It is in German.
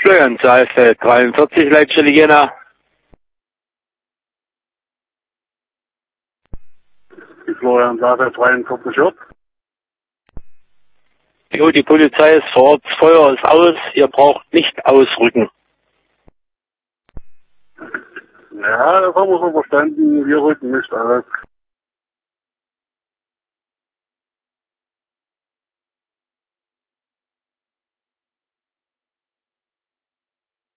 Florian Saalfeld, 43, Leitstelle Jena. Die Florian Saalfeld, 43 J. Jo, die Polizei ist vor Ort, das Feuer ist aus, ihr braucht nicht ausrücken. Ja, das haben wir schon verstanden, wir rücken nicht aus.